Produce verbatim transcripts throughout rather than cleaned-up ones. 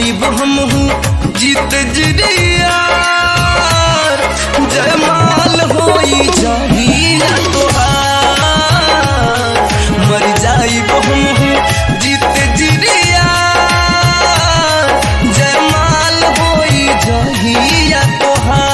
जाइब हम हूँ जीत जिरिया जयमाल होई जहिया तोहार मर जाइब हम हूँ जीत जिरिया जयमाल होई जहिया तोहार।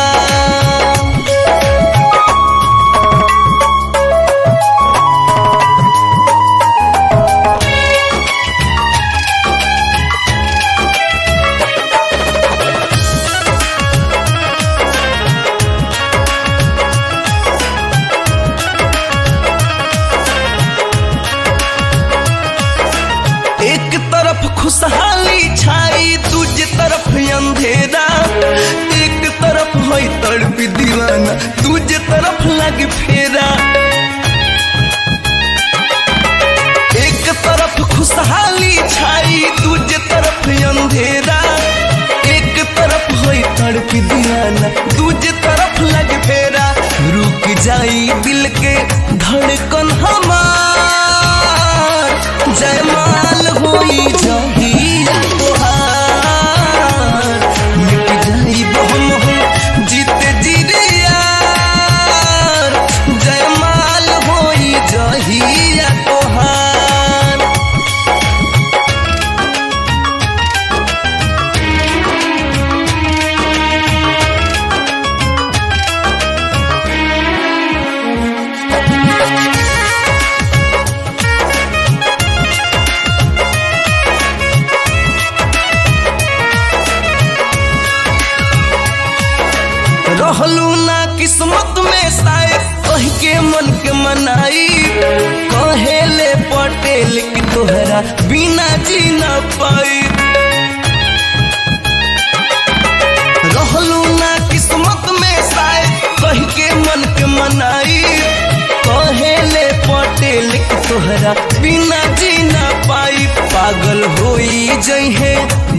एक तरफ खुशहाली छाई दूसरी तरफ अंधेरा, एक तरफ होई तड़पी दीवाना दूसरी तरफ लग फेरा। एक तरफ खुशहाली छाई दूसरी तरफ अंधेरा, एक तरफ होई तड़पी दीवाना दूसरी तरफ लग फेरा। रुक जाई दिल के धड़कन हमार जयमाल होई जहिया तोहार मिट जाइब हम हूँ जीत जिरिया जयमाल होई जहिया तोहार। रहलू ना किस्मत में शायद कह के मन के मनाई, कहेले पटेल की तोहरा बिना जी ना पाई। रहलू ना किस्मत में शायद कह के मन के मनाई, कहेले पटेल की तोहरा बिना जी ना पाई। पागल होई जइहे